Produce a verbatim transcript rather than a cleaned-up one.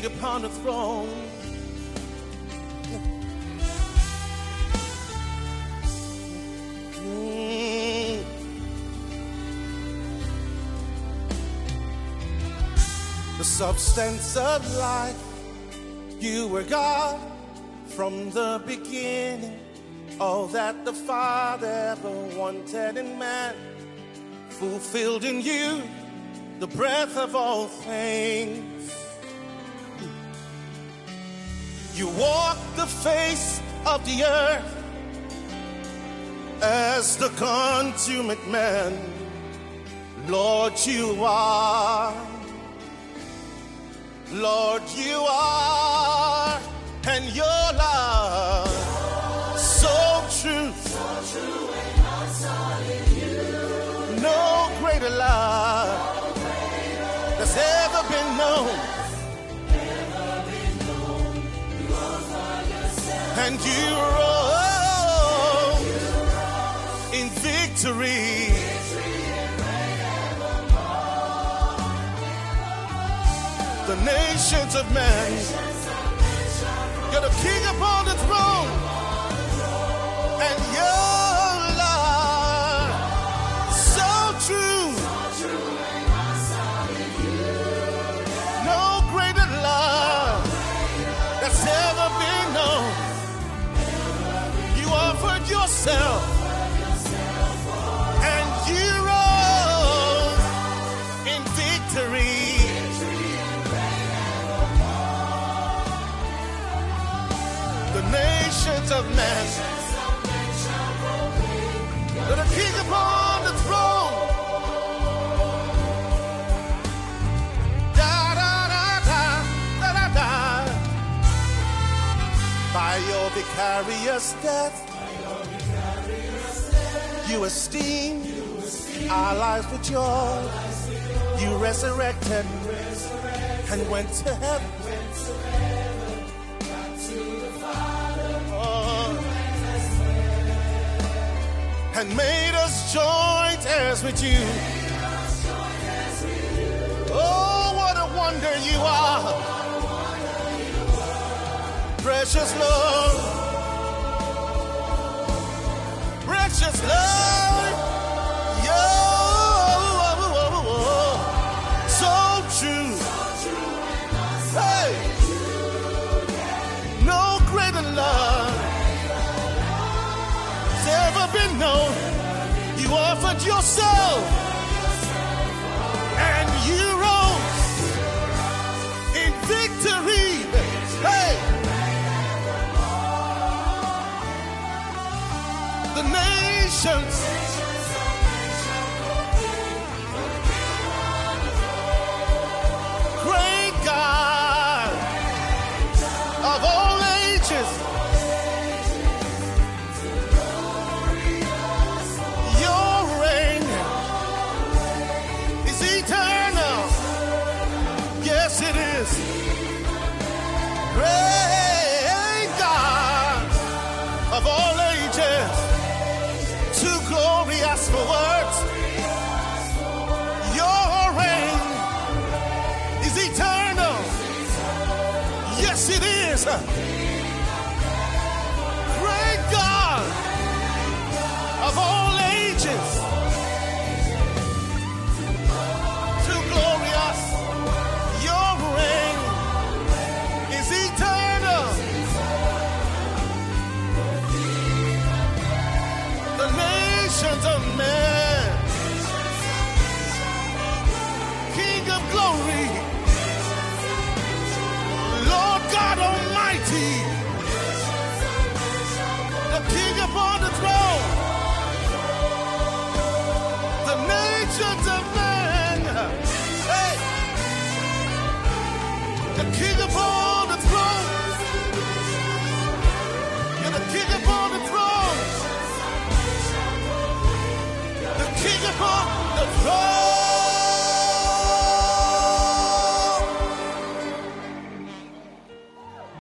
king upon the throne. Mm. The substance of life, you were God from the beginning. All that the Father ever wanted in man, fulfilled in you, the breath of all things. You walk the face of the earth as the consummate man. Lord, you are. Lord, you are. And your love, so true. So true and not solid you. No greater love no greater that's ever been known. Ever been known. You offer yourself. And you rose, you rose in victory. Victory and reign evermore, evermore. The nations of man, nations of men shall, you're the king upon the throne. And your love, so true, so true and not solid you. No greater love that's ever been known. You offered yourself, and you rose in victory. The nations of man, to the king upon the throne. Da da da da da da da. By your vicarious death, by your vicarious death, you esteemed you esteem our lives with joy. You resurrected, you resurrected and went to heaven. Went to heaven, back to the Father. Oh. And made us joint heirs with you. Oh, what a wonder you are. Precious Lord. Precious Lord. You're so true. Hey. No greater love ever been known. You offered yourself, and you rose in victory. Hey, the nations, great God of all ages. Great God of all ages, too glorious for words. Your reign is eternal. Yes, it is.